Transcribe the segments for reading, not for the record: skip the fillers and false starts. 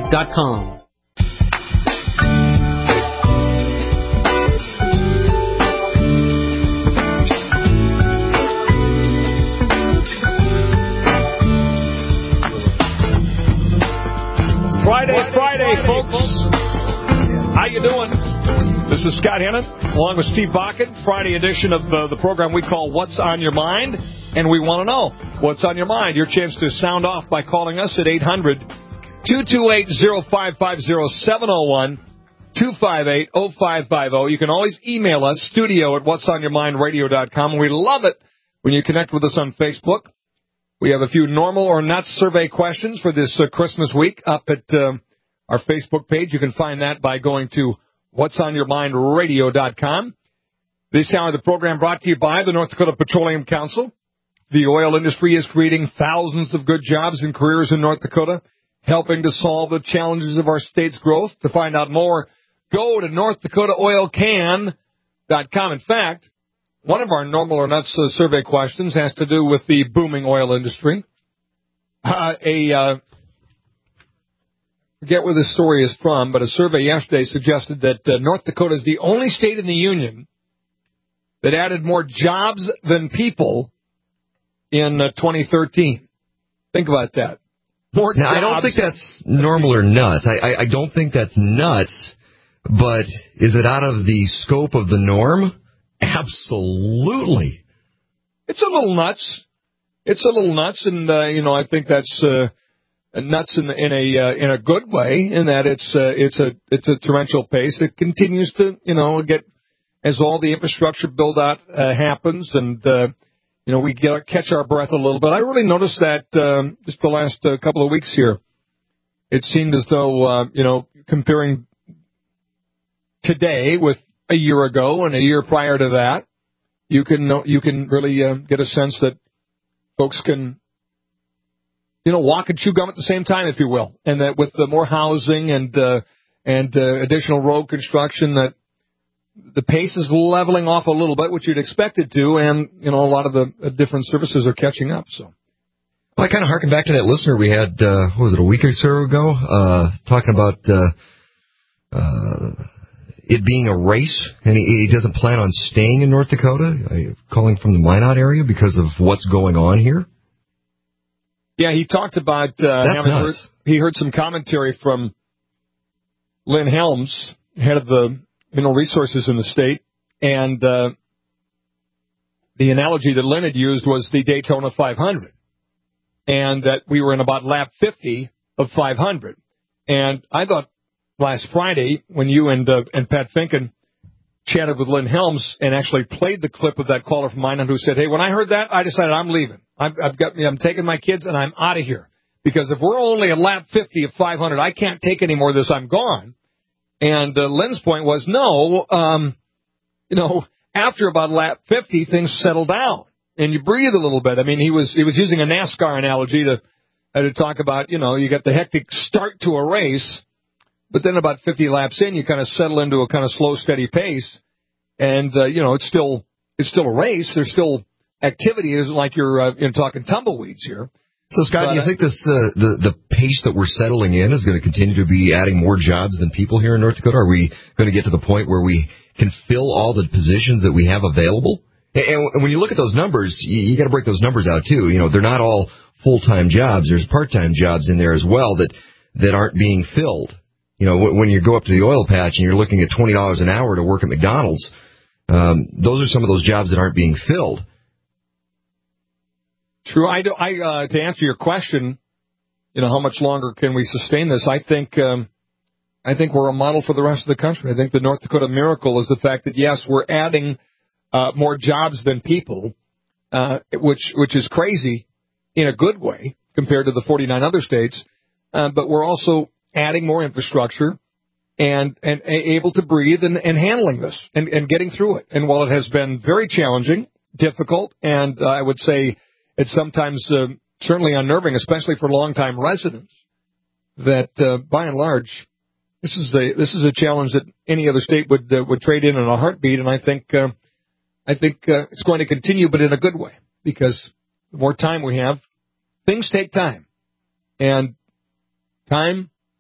whatsonyourmind.com. Friday, folks. How you doing? This is Scott Hennon, along with Steve Bakken. Friday edition of the program we call What's on Your Mind, and we want to know what's on your mind. Your chance to sound off by calling us at 800-228-0550, 701-258-0550. You can always email us, studio@whatsonyourmindradio.com. We love it when you connect with us on Facebook. We have a few normal or nuts survey questions for this Christmas week up at our Facebook page. You can find that by going to whatsonyourmindradio.com. This hour of the program brought to you by the North Dakota Petroleum Council. The oil industry is creating thousands of good jobs and careers in North Dakota, helping to solve the challenges of our state's growth. To find out more, go to NorthDakotaOilCan.com. In fact, one of our normal or nuts survey questions has to do with the booming oil industry. Forget where this story is from, but a survey yesterday suggested that North Dakota is the only state in the union that added more jobs than people in 2013. Think about that. More now, jobs. I don't think that's normal or nuts. I don't think that's nuts, but is it out of the scope of the norm? Absolutely. It's a little nuts. It's a little nuts, and I think that's nuts in a good way, in that it's a torrential pace. It continues to get as all the infrastructure build out happens, and we catch our breath a little bit. I really noticed that just the last couple of weeks here. It seemed as though comparing today with a year ago and a year prior to that, you can really get a sense that folks can walk and chew gum at the same time, if you will, and that with the more housing and additional road construction, that the pace is leveling off a little bit, which you'd expect it to, and a lot of the different services are catching up. So, well, I kind of harken back to that listener we had, a week or so ago, talking about it being a race, and he doesn't plan on staying in North Dakota, calling from the Minot area because of what's going on here. Yeah, he talked about he heard some commentary from Lynn Helms, head of the mineral resources in the state, and the analogy that Lynn had used was the Daytona 500, and that we were in about lap 50 of 500. And I thought last Friday, when you and Pat Finken chatted with Lynn Helms and actually played the clip of that caller from Minot who said, "Hey, when I heard that, I decided I'm leaving. I'm taking my kids and I'm out of here, because if we're only at lap 50 of 500, I can't take any more of this. I'm gone." And Lynn's point was, no, after about lap 50, things settle down and you breathe a little bit. I mean, he was using a NASCAR analogy to talk about, you got the hectic start to a race, but then about 50 laps in, you kind of settle into a kind of slow, steady pace. And, it's still a race. There's still activity. It isn't like you're talking tumbleweeds here. So, Scott, do you think this the pace that we're settling in is going to continue to be adding more jobs than people here in North Dakota? Are we going to get to the point where we can fill all the positions that we have available? And when you look at those numbers, you got to break those numbers out, too. They're not all full-time jobs. There's part-time jobs in there as well that aren't being filled. When you go up to the oil patch and you're looking at $20 an hour to work at McDonald's, those are some of those jobs that aren't being filled. True. To answer your question, how much longer can we sustain this? I think we're a model for the rest of the country. I think the North Dakota miracle is the fact that, yes, we're adding more jobs than people, which is crazy in a good way compared to the 49 other states. But we're also adding more infrastructure and able to breathe and handling this and getting through it. And while it has been very challenging, difficult, and I would say it's sometimes certainly unnerving, especially for longtime residents, that by and large, this is a challenge that any other state would trade in a heartbeat. And I think it's going to continue, but in a good way, because the more time we have, things take time, and time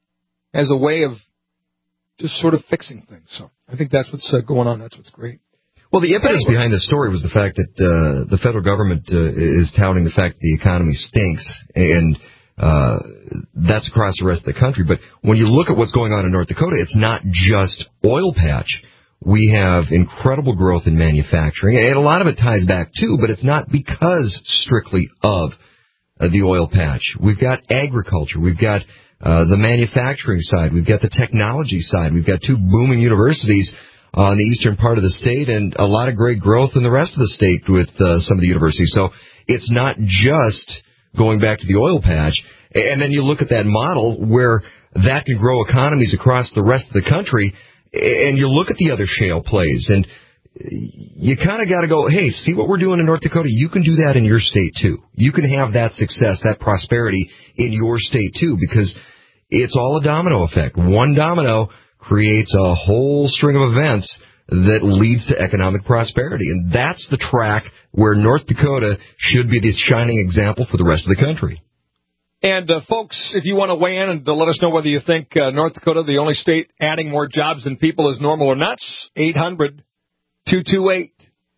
as a way of just sort of fixing things. So I think that's what's going on. That's what's great. Well, the impetus behind this story was the fact that the federal government is touting the fact that the economy stinks, and that's across the rest of the country. But when you look at what's going on in North Dakota, it's not just oil patch. We have incredible growth in manufacturing, and a lot of it ties back too, but it's not because strictly of the oil patch. We've got agriculture. We've got the manufacturing side. We've got the technology side. We've got two booming universities on the eastern part of the state, and a lot of great growth in the rest of the state with some of the universities. So it's not just going back to the oil patch. And then you look at that model where that can grow economies across the rest of the country, and you look at the other shale plays, and you kind of got to go, hey, see what we're doing in North Dakota? You can do that in your state, too. You can have that success, that prosperity in your state, too, because it's all a domino effect. One domino creates a whole string of events that leads to economic prosperity. And that's the track where North Dakota should be the shining example for the rest of the country. And, folks, if you want to weigh in and to let us know whether you think North Dakota, the only state adding more jobs than people, is normal or nuts, 800-228-0550,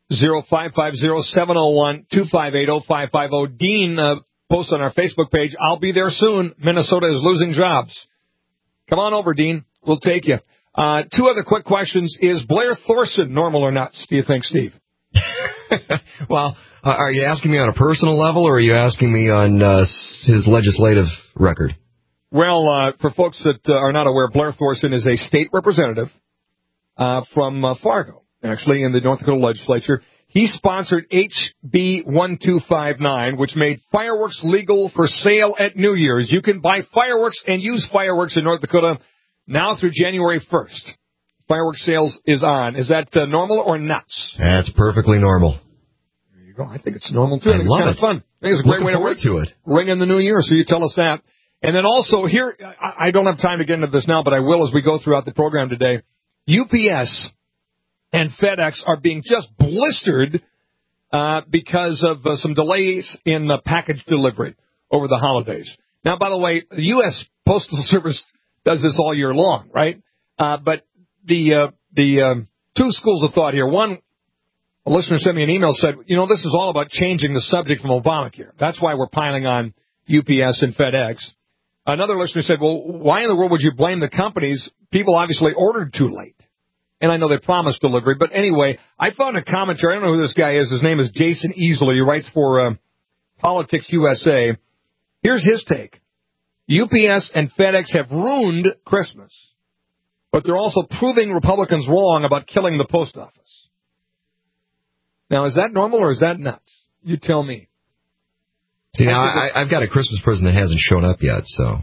701-258-0550. Dean posts on our Facebook page, I'll be there soon. Minnesota is losing jobs. Come on over, Dean. We'll take you. Two other quick questions. Is Blair Thorson normal or nuts, do you think, Steve? Well, are you asking me on a personal level, or are you asking me on his legislative record? Well, for folks that are not aware, Blair Thorson is a state representative from Fargo, actually, in the North Dakota legislature. He sponsored HB 1259, which made fireworks legal for sale at New Year's. You can buy fireworks and use fireworks in North Dakota now through January 1st. Fireworks sales is on. Is that normal or nuts? That's perfectly normal. There you go. I think it's normal, too. I think it's kind of fun. I think it's a great way to ring in the new year, so you tell us that. And then also here, I don't have time to get into this now, but I will as we go throughout the program today. UPS and FedEx are being just blistered because of some delays in the package delivery over the holidays. Now, by the way, the U.S. Postal Service does this all year long, right? But the two schools of thought here. One, a listener sent me an email, said, this is all about changing the subject from Obamacare. That's why we're piling on UPS and FedEx. Another listener said, well, why in the world would you blame the companies? People obviously ordered too late. And I know they promised delivery. But anyway, I found a commentary. I don't know who this guy is. His name is Jason Easley. He writes for Politics USA. Here's his take. UPS and FedEx have ruined Christmas, but they're also proving Republicans wrong about killing the post office. Now, is that normal or is that nuts? You tell me. See, now, I've got a Christmas present that hasn't shown up yet, so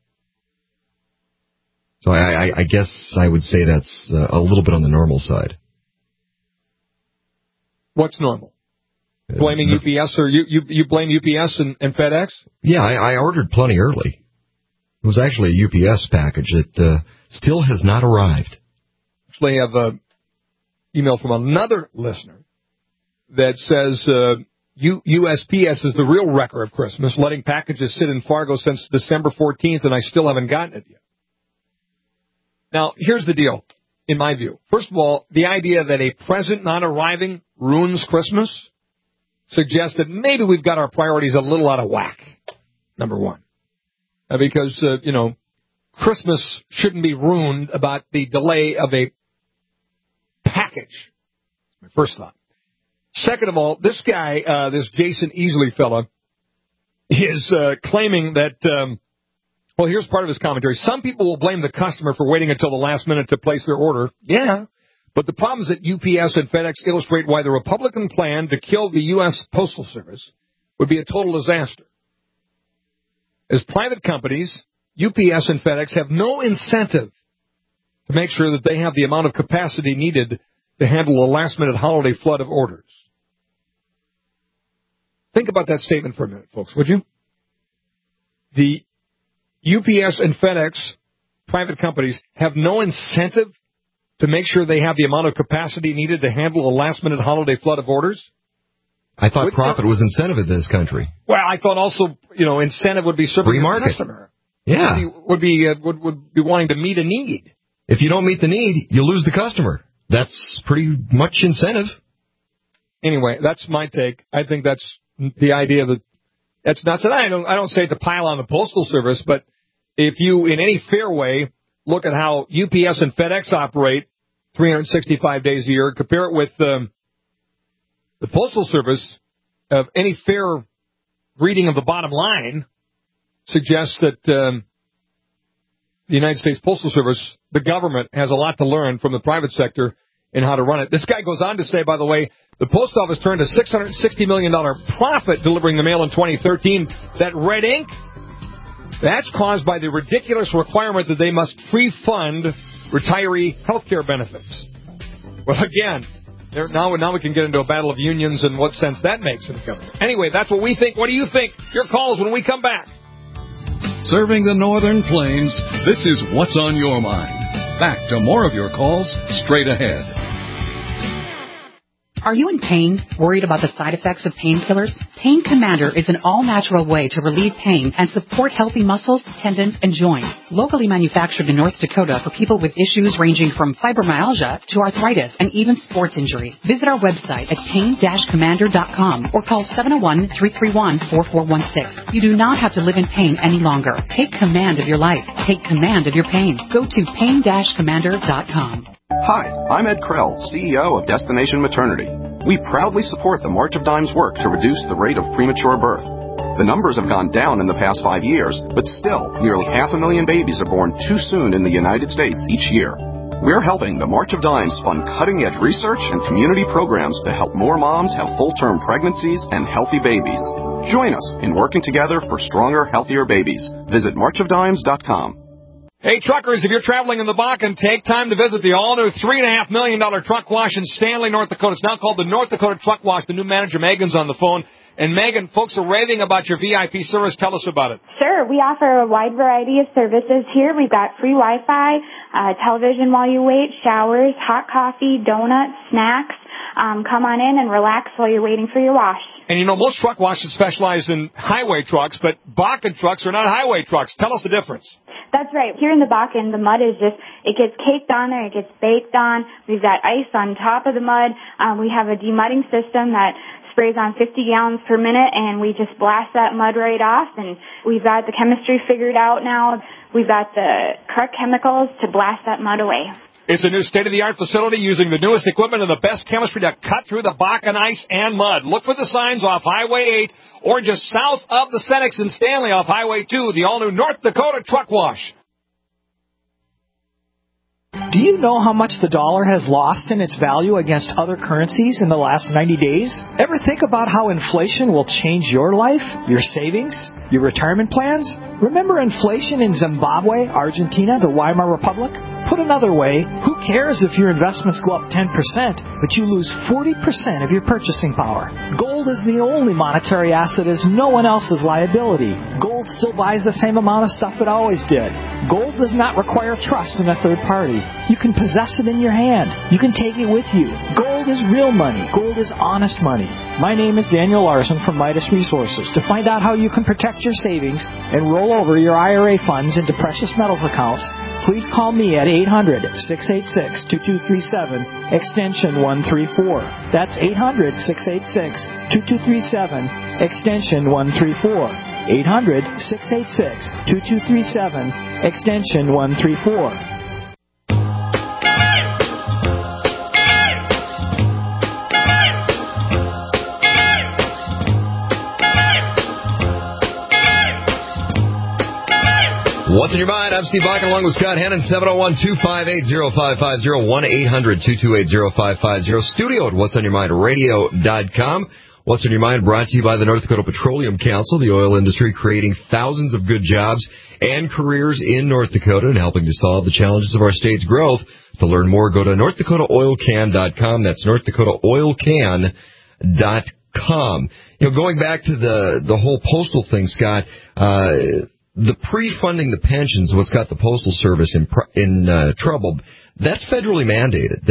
I guess I would say that's a little bit on the normal side. What's normal? Blaming UPS, or you blame UPS and FedEx? Yeah, I ordered plenty early. It was actually a UPS package that still has not arrived. Actually, I have an email from another listener that says USPS is the real wrecker of Christmas, letting packages sit in Fargo since December 14th, and I still haven't gotten it yet. Now, here's the deal, in my view. First of all, the idea that a present not arriving ruins Christmas suggests that maybe we've got our priorities a little out of whack, number one. Because, Christmas shouldn't be ruined about the delay of a package. That's my first thought. Second of all, this guy, this Jason Easley fella, is claiming that, here's part of his commentary. Some people will blame the customer for waiting until the last minute to place their order. Yeah, but the problem is that UPS and FedEx illustrate why the Republican plan to kill the U.S. Postal Service would be a total disaster. As private companies, UPS and FedEx have no incentive to make sure that they have the amount of capacity needed to handle a last-minute holiday flood of orders. Think about that statement for a minute, folks, would you? The UPS and FedEx, private companies, have no incentive to make sure they have the amount of capacity needed to handle a last-minute holiday flood of orders? I thought profit was incentive in this country. Well, I thought also, incentive would be serving the customer. Yeah. would be wanting to meet a need. If you don't meet the need, you lose the customer. That's pretty much incentive. Anyway, that's my take. I think that's the idea that's nuts. And I don't say to pile on the Postal Service, but if you, in any fair way, look at how UPS and FedEx operate 365 days a year, compare it with the Postal Service, of any fair reading of the bottom line suggests that the United States Postal Service, the government, has a lot to learn from the private sector in how to run it. This guy goes on to say, by the way, the post office turned a $660 million profit delivering the mail in 2013. That red ink, that's caused by the ridiculous requirement that they must pre-fund retiree health care benefits. Well, again, now we can get into a battle of unions and what sense that makes in the government. Anyway, that's what we think. What do you think? Your calls when we come back. Serving the Northern Plains, this is What's on Your Mind. Back to more of your calls straight ahead. Are you in pain? Worried about the side effects of painkillers? Pain Commander is an all-natural way to relieve pain and support healthy muscles, tendons, and joints. Locally manufactured in North Dakota for people with issues ranging from fibromyalgia to arthritis and even sports injury. Visit our website at pain-commander.com or call 701-331-4416. You do not have to live in pain any longer. Take command of your life. Take command of your pain. Go to pain-commander.com. Hi, I'm Ed Krell, CEO of Destination Maternity. We proudly support the March of Dimes work to reduce the rate of premature birth. The numbers have gone down in the past 5 years, but still, nearly 500,000 babies are born too soon in the United States each year. We're helping the March of Dimes fund cutting-edge research and community programs to help more moms have full-term pregnancies and healthy babies. Join us in working together for stronger, healthier babies. Visit marchofdimes.com. Hey, truckers, if you're traveling in the Bakken, take time to visit the all-new $3.5 million truck wash in Stanley, North Dakota. It's now called the North Dakota Truck Wash. The new manager, Megan's, on the phone. And, Megan, folks are raving about your VIP service. Tell us about it. Sure. We offer a wide variety of services here. We've got free Wi-Fi, television while you wait, showers, hot coffee, donuts, snacks. Come on in and relax while you're waiting for your wash. And, you know, most truck washes specialize in highway trucks, but Bakken trucks are not highway trucks. Tell us the difference. That's right. Here in the Bakken, the mud is just, it gets caked on there, it gets baked on. We've got ice on top of the mud. We have a demudding system that sprays on 50 gallons per minute, and we just blast that mud right off. And we've got the chemistry figured out now. We've got the correct chemicals to blast that mud away. It's a new state-of-the-art facility using the newest equipment and the best chemistry to cut through the Bakken ice and mud. Look for the signs off Highway 8 or just south of the Senex in Stanley off Highway 2, the all-new North Dakota Truck Wash. Do you know how much the dollar has lost in its value against other currencies in the last 90 days? Ever think about how inflation will change your life, your savings, your retirement plans? Remember inflation in Zimbabwe, Argentina, the Weimar Republic? Put another way, who cares if your investments go up 10%, but you lose 40% of your purchasing power? Gold is the only monetary asset as no one else's liability. Gold still buys the same amount of stuff it always did. Gold does not require trust in a third party. You can possess it in your hand. You can take it with you. Gold is real money. Gold is honest money. My name is Daniel Larson from Midas Resources. To find out how you can protect your savings and roll over your IRA funds into precious metals accounts, please call me at 800-686-2237, extension 134. That's 800-686-2237, extension 134. 800-686-2237, extension 134. What's in your mind? I'm Steve Bakken along with Scott Hannon, 701-258-0550, 1-800-228-0550, studio at whatsonyourmindradio.com. What's on Your Mind brought to you by the North Dakota Petroleum Council, the oil industry creating thousands of good jobs and careers in North Dakota and helping to solve the challenges of our state's growth. To learn more, go to NorthDakotaOilCan.com. That's NorthDakotaOilCan.com. You know, going back to the whole postal thing, Scott, the pre-funding the pensions, what's got the Postal Service in trouble, that's federally mandated.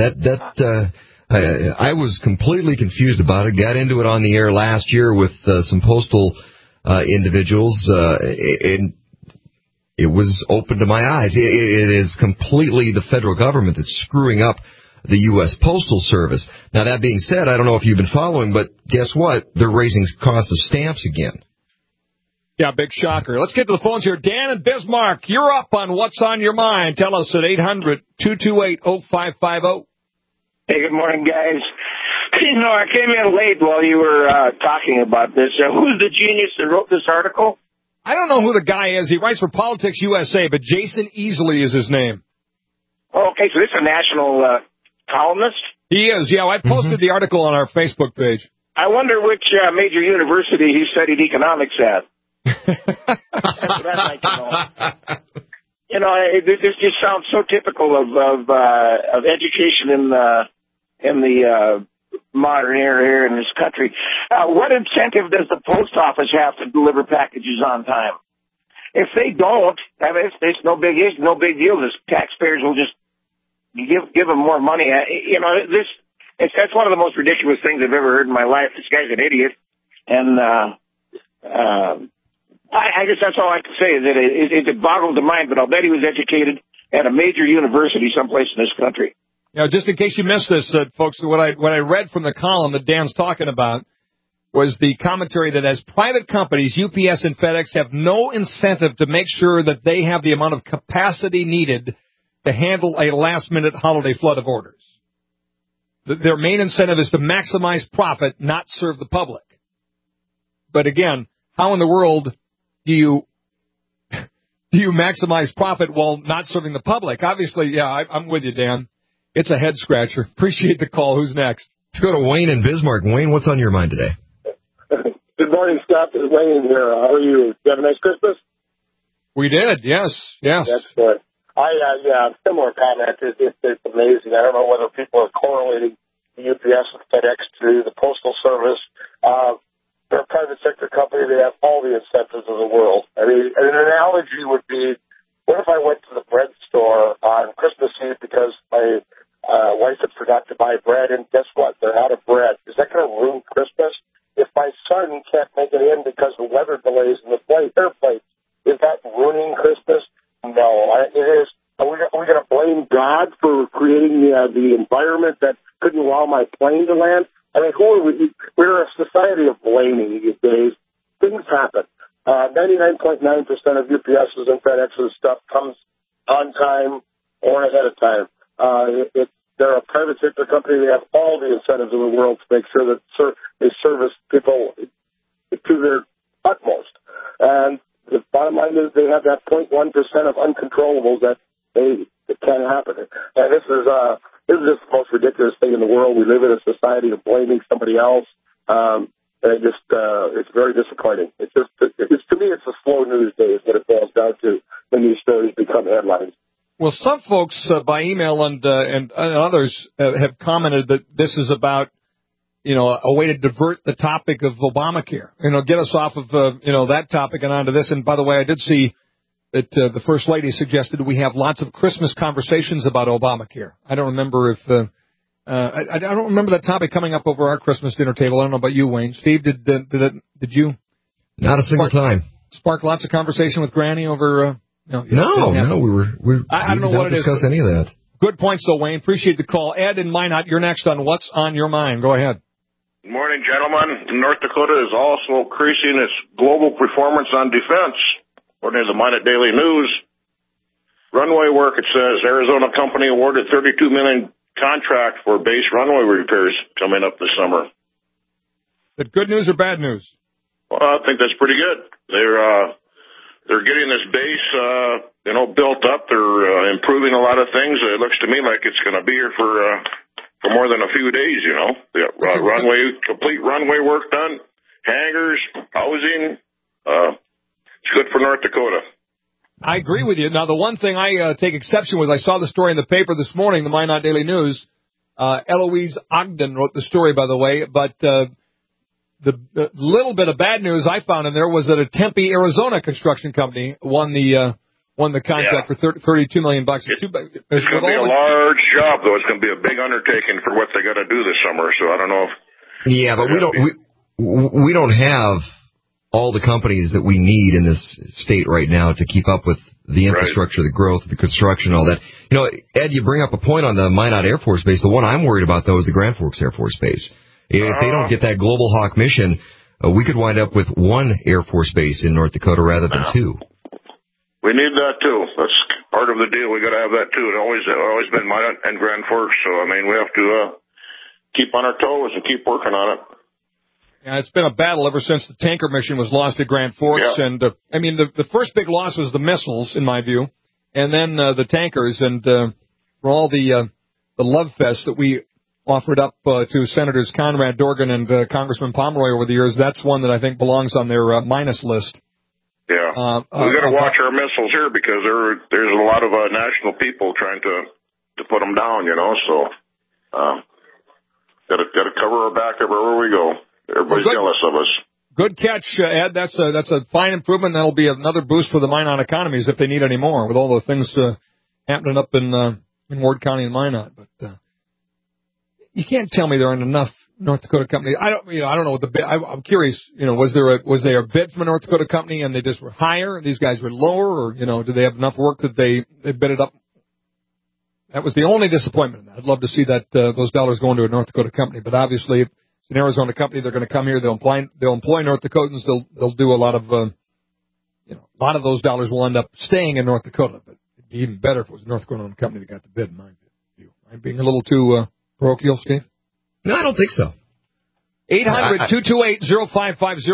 I was completely confused about it. Got into it on the air last year with some postal individuals, and it was open to my eyes. It is completely the federal government that's screwing up the U.S. Postal Service. Now, that being said, I don't know if you've been following, but guess what? They're raising cost of stamps again. Yeah, big shocker. Let's get to the phones here. Dan and Bismarck, you're up on What's on Your Mind. Tell us at 800-228-0550. Hey, good morning, guys. You know, I came in late while you were talking about this. Who's the genius that wrote this article? I don't know who the guy is. He writes for Politics USA, but Jason Easley is his name. Oh, okay, so this is a national columnist? He is, yeah. I posted the article on our Facebook page. I wonder which major university he studied economics at. That's what I'd like to know. You know, this just sounds so typical of education in the modern era here in this country. What incentive does the post office have to deliver packages on time? If they don't, I mean, it's no big deal. The taxpayers will just give them more money. You know, that's one of the most ridiculous things I've ever heard in my life. This guy's an idiot, and I guess that's all I can say is that it boggles the mind. But I'll bet he was educated at a major university someplace in this country. Now, just in case you missed this, folks, what I read from the column that Dan's talking about was the commentary that as private companies, UPS and FedEx have no incentive to make sure that they have the amount of capacity needed to handle a last-minute holiday flood of orders. Their main incentive is to maximize profit, not serve the public. But again, how in the world do you maximize profit while not serving the public? Obviously, yeah, I'm with you, Dan. It's a head-scratcher. Appreciate the call. Who's next? Let's go to Wayne in Bismarck. Wayne, what's on your mind today? Good morning, Scott. It's Wayne here. How are you? Did you have a nice Christmas? We did, yes. That's good. Similar comment. It's amazing. I don't know whether people are correlating the UPS and FedEx to the Postal Service. They're a private sector company. They have all the incentives of the world. I mean, an analogy would be, what if I went to the bread store on Christmas Eve because my wife had forgot to buy bread, and guess what? They're out of bread. Is that going to ruin Christmas? If my son can't make it in because of weather delays in the airplane, is that ruining Christmas? No, it is. Are we going to blame God for creating the environment that couldn't allow my plane to land? I mean, who are we? We're a society of blaming these days. Things happen. 99.9% of UPS's and FedEx's stuff comes on time or ahead of time. They're a private sector company. They have all the incentives in the world to make sure that they service people to their utmost. And the bottom line is they have that 0.1% of uncontrollables that can't happen. And this is just the most ridiculous thing in the world. We live in a society of blaming somebody else. And it's very disappointing. To me, it's a slow news day is what it boils down to when these stories become headlines. Well, some folks by email and others have commented that this is about, a way to divert the topic of Obamacare. Get us off of, that topic and onto this. And by the way, I did see that the First Lady suggested we have lots of Christmas conversations about Obamacare. I don't remember if I don't remember that topic coming up over our Christmas dinner table. I don't know about you, Wayne. Steve, did you? Not a single time. Spark lots of conversation with Granny over. No, we don't know what it is. Discuss any of that. Good points, though, Wayne. Appreciate the call. Ed in Minot, you're next on What's on Your Mind. Go ahead. Good morning, gentlemen. North Dakota is also increasing its global performance on defense. According to the Minot Daily News, runway work, it says Arizona company awarded $32 million contract for base runway repairs coming up this summer. Is that good news or bad news? Well, I think that's pretty good. They're getting this base, built up. They're improving a lot of things. It looks to me like it's going to be here for more than a few days. The complete runway work done, hangars, housing. It's good for North Dakota. I agree with you. Now, the one thing I take exception with, I saw the story in the paper this morning, the Minot Daily News. Eloise Ogden wrote the story, by the way, but the little bit of bad news I found in there was that a Tempe, Arizona construction company won the contract for $32 million. It's going to be a large job, though. It's going to be a big undertaking for what they got to do this summer. So I don't know if. Yeah, but we don't have all the companies that we need in this state right now to keep up with the infrastructure, the growth, the construction, all that. You know, Ed, you bring up a point on the Minot Air Force Base. The one I'm worried about, though, is the Grand Forks Air Force Base. If they don't get that Global Hawk mission, we could wind up with one Air Force base in North Dakota rather than two. We need that, too. That's part of the deal. We got to have that, too. It's always been Minot and Grand Forks. So, I mean, we have to keep on our toes and keep working on it. Yeah, it's been a battle ever since the tanker mission was lost at Grand Forks. Yeah. And, I mean, the first big loss was the missiles, in my view, and then the tankers. And for all the love fest that we offered up to Senators Conrad Dorgan and Congressman Pomeroy over the years, that's one that I think belongs on their minus list. Yeah, we got to watch our missiles here because there's a lot of national people trying to put them down, you know. So got to cover our back everywhere we go. Everybody's jealous of us. Good catch, Ed. That's a fine improvement. That'll be another boost for the Minot economies if they need any more with all the things happening up in Ward County and Minot. But you can't tell me there aren't enough North Dakota companies. I don't know what the bid. I'm curious. You know, was there a bid from a North Dakota company and they just were higher and these guys were lower, or do they have enough work that they bid it up? That was the only disappointment. I'd love to see that those dollars going to a North Dakota company, but obviously if it's an Arizona company, they're going to come here. They'll employ North Dakotans. They'll do a lot of a lot of those dollars will end up staying in North Dakota. But it'd be even better if it was a North Dakota company that got the bid. In my view, I'm being a little too parochial, Steve. No, I don't think so. 800-228-0550,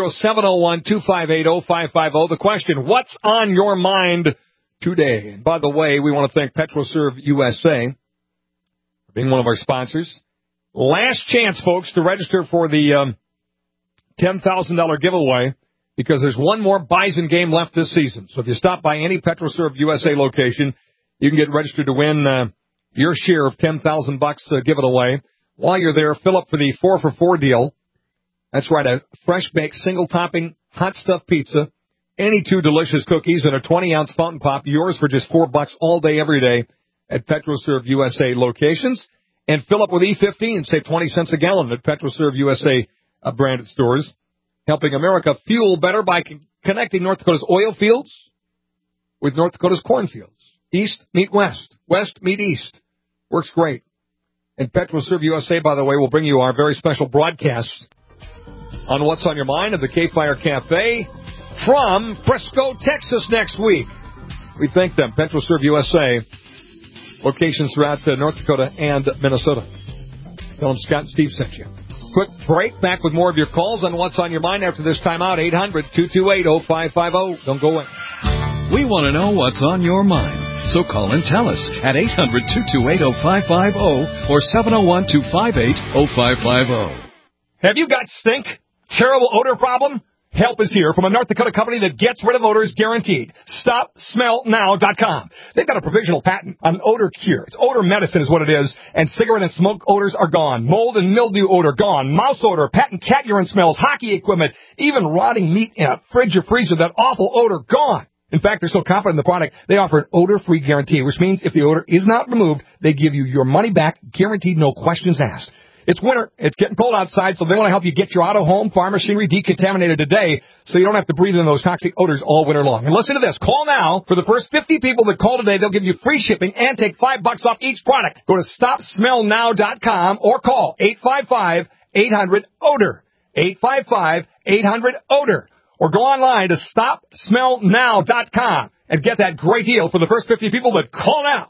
701-258-0550. The question, what's on your mind today? And by the way, we want to thank PetroServe USA for being one of our sponsors. Last chance, folks, to register for the $10,000 giveaway because there's one more Bison game left this season. So if you stop by any PetroServe USA location, you can get registered to win your share of $10,000 given away. While you're there, fill up for the 4-for-4 deal. That's right, a fresh-baked, single-topping, hot stuffed pizza, any two delicious cookies, and a 20-ounce fountain pop, yours for just $4 all day, every day at PetroServe USA locations. And fill up with E15, save 20 cents a gallon at PetroServe USA branded stores, helping America fuel better by connecting North Dakota's oil fields with North Dakota's cornfields. East meet west, west meet east. Works great. And PetroServe USA, by the way, will bring you our very special broadcast on What's on Your Mind of the K-Fire Cafe from Frisco, Texas next week. We thank them, PetroServe USA, locations throughout North Dakota and Minnesota. Tell them Scott and Steve sent you. Quick break, back with more of your calls on What's on Your Mind after this time out, 800-228-0550. Don't go away. We want to know what's on your mind. So call and tell us at 800-228-0550 or 701-258-0550. Have you got stink? Terrible odor problem? Help is here from a North Dakota company that gets rid of odors guaranteed. StopSmellNow.com. They've got a provisional patent on odor cure. It's odor medicine is what it is, and cigarette and smoke odors are gone. Mold and mildew odor gone. Mouse odor, patent cat urine smells, hockey equipment, even rotting meat in a fridge or freezer, that awful odor gone. In fact, they're so confident in the product, they offer an odor-free guarantee, which means if the odor is not removed, they give you your money back, guaranteed, no questions asked. It's winter. It's getting cold outside, so they want to help you get your auto, home, farm machinery decontaminated today so you don't have to breathe in those toxic odors all winter long. And listen to this. Call now. For the first 50 people that call today, they'll give you free shipping and take $5 off each product. Go to StopSmellNow.com or call 855-800-ODOR. 855-800-ODOR. Or go online to StopSmellNow.com and get that great deal for the first 50 people that call now.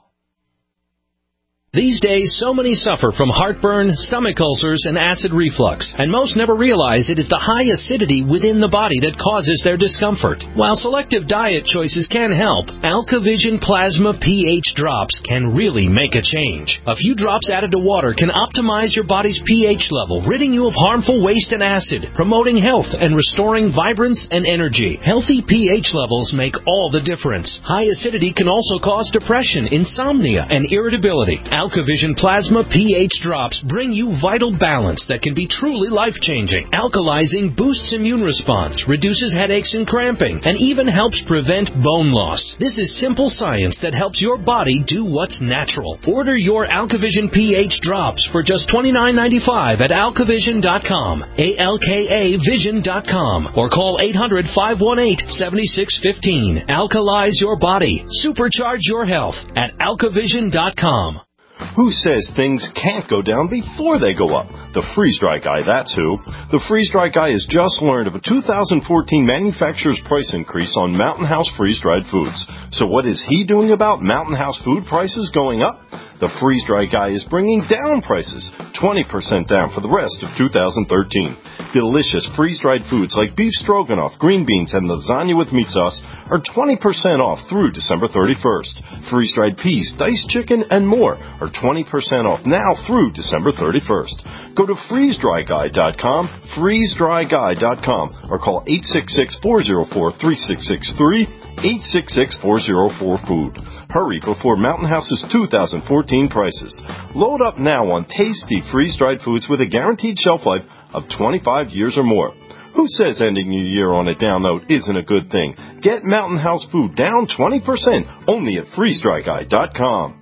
These days, so many suffer from heartburn, stomach ulcers, and acid reflux, and most never realize it is the high acidity within the body that causes their discomfort. While selective diet choices can help, AlkaVision Plasma pH drops can really make a change. A few drops added to water can optimize your body's pH level, ridding you of harmful waste and acid, promoting health and restoring vibrance and energy. Healthy pH levels make all the difference. High acidity can also cause depression, insomnia, and irritability. AlkaVision Plasma pH Drops bring you vital balance that can be truly life-changing. Alkalizing boosts immune response, reduces headaches and cramping, and even helps prevent bone loss. This is simple science that helps your body do what's natural. Order your AlkaVision pH Drops for just $29.95 at alkavision.com, ALKAvision.com, or call 800-518-7615. Alkalize your body. Supercharge your health at alkavision.com. Who says things can't go down before they go up? The freeze-dry guy, that's who. The freeze-dry guy has just learned of a 2014 manufacturer's price increase on Mountain House freeze-dried foods. So what is he doing about Mountain House food prices going up? The freeze-dry guy is bringing down prices, 20% down for the rest of 2013. Delicious freeze-dried foods like beef stroganoff, green beans, and lasagna with meat sauce are 20% off through December 31st. Freeze-dried peas, diced chicken, and more are 20% off now through December 31st. Go to freezedryguy.com, freezedryguy.com, or call 866-404-3663, 866-404-FOOD. Hurry before Mountain House's 2014 prices. Load up now on tasty freeze-dried foods with a guaranteed shelf life of 25 years or more. Who says ending your year on a down note isn't a good thing? Get Mountain House food down 20% only at freezedryguy.com.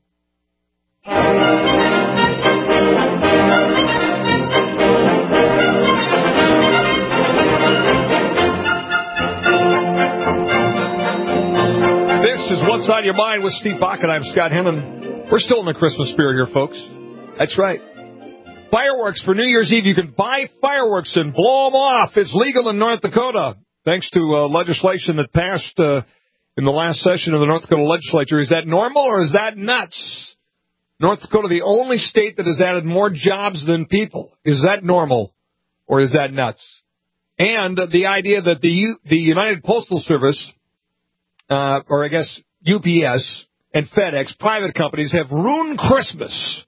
This is What's on Your Mind with Steve Bach, and I'm Scott Hennon. We're still in the Christmas spirit here, folks. That's right. Fireworks for New Year's Eve. You can buy fireworks and blow them off. It's legal in North Dakota, thanks to legislation that passed in the last session of the North Dakota legislature. Is that normal or is that nuts? North Dakota, the only state that has added more jobs than people. Is that normal or is that nuts? And the idea that the United Postal Service, or I guess UPS and FedEx, private companies, have ruined Christmas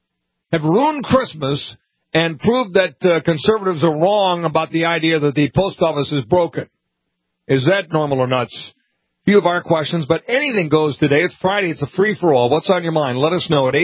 and proved that conservatives are wrong about the idea that the post office is broken. Is that normal or nuts? Few of our questions, but anything goes today. It's Friday. It's a free-for-all. What's on your mind? Let us know at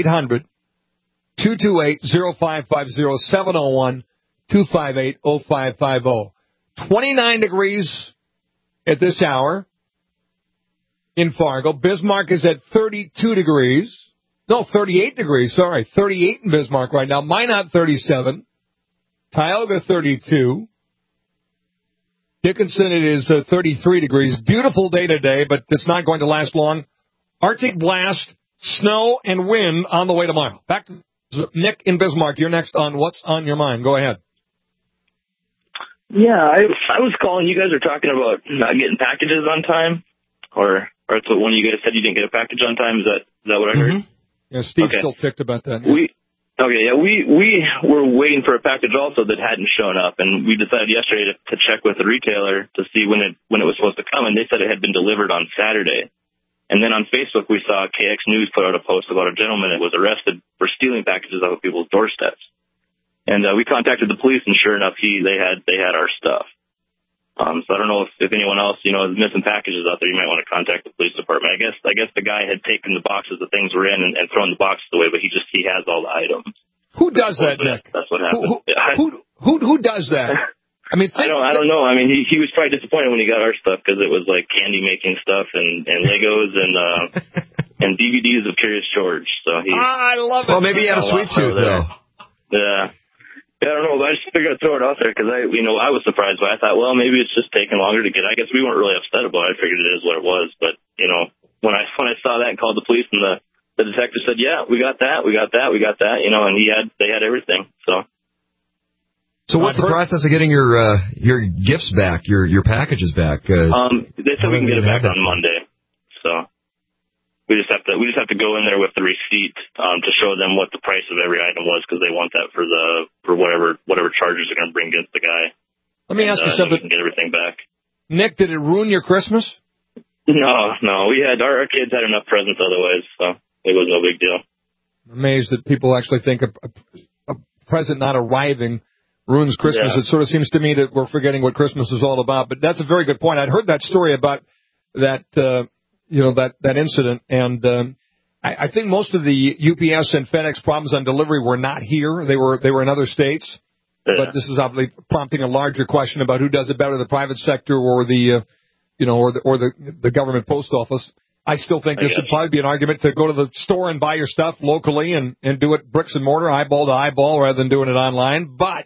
800-228-0550, 701-258-0550. 29 degrees at this hour in Fargo. Bismarck is at 32 degrees. No, 38 degrees, sorry. 38 in Bismarck right now. Minot, 37. Tioga, 32. Dickinson, it is 33 degrees. Beautiful day today, but it's not going to last long. Arctic blast, snow, and wind on the way tomorrow. Back to Nick in Bismarck. You're next on What's on Your Mind. Go ahead. Yeah, I was calling. You guys are talking about not getting packages on time, or it's when you guys said you didn't get a package on time. Is that what I heard? Yeah, Steve's still ticked about that. Yeah. We were waiting for a package also that hadn't shown up, and we decided yesterday to check with the retailer to see when it was supposed to come, and they said it had been delivered on Saturday. And then on Facebook we saw KX News put out a post about a gentleman that was arrested for stealing packages off of people's doorsteps. And we contacted the police, and sure enough, they had our stuff. So I don't know if anyone else, is missing packages out there. You might want to contact the police department. I guess the guy had taken the boxes the things were in and thrown the boxes away, but he has all the items. Who does that, Nick? That's what happened. Who does that? I mean, I don't know. I mean, he was probably disappointed when he got our stuff because it was like candy making stuff and Legos and DVDs of Curious George. So I love it. Well, maybe he had a sweet tooth though. Yeah. Yeah, I don't know. I just figured I'd throw it out there because I was surprised by it. I thought, well, maybe it's just taking longer to get. I guess we weren't really upset about it. I figured it is what it was. But, when I saw that and called the police and the detective said, yeah, we got that, and they had everything. So what's the process of getting your gifts back, your packages back? They said we can get it back on Monday. So we just have to go in there with the receipt to show them what the price of every item was because they want that for whatever charges they're going to bring against the guy. Let me ask you something. We can get everything back. Nick, did it ruin your Christmas? No. We had our kids had enough presents otherwise, so it was no big deal. I'm amazed that people actually think a present not arriving ruins Christmas. Yeah. It sort of seems to me that we're forgetting what Christmas is all about. But that's a very good point. I'd heard that story about that. That incident, and I think most of the UPS and FedEx problems on delivery were not here. They were in other states. Yeah. But this is obviously prompting a larger question about who does it better, the private sector or the government post office. I still think this would probably be an argument to go to the store and buy your stuff locally and do it bricks and mortar, eyeball to eyeball, rather than doing it online. But,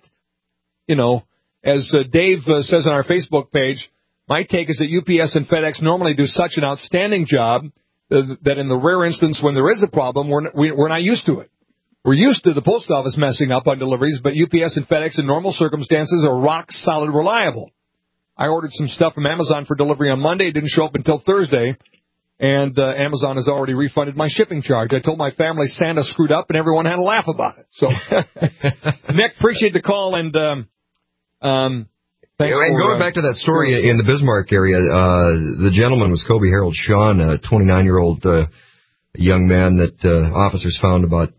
as Dave says on our Facebook page, my take is that UPS and FedEx normally do such an outstanding job that in the rare instance when there is a problem, we're not used to it. We're used to the post office messing up on deliveries, but UPS and FedEx in normal circumstances are rock solid reliable. I ordered some stuff from Amazon for delivery on Monday. It didn't show up until Thursday. And Amazon has already refunded my shipping charge. I told my family Santa screwed up, and everyone had a laugh about it. So, Nick, appreciate the call, and thanks and going back to that story in the Bismarck area, the gentleman was Kobe Harold Sean, a 29-year-old young man that officers found about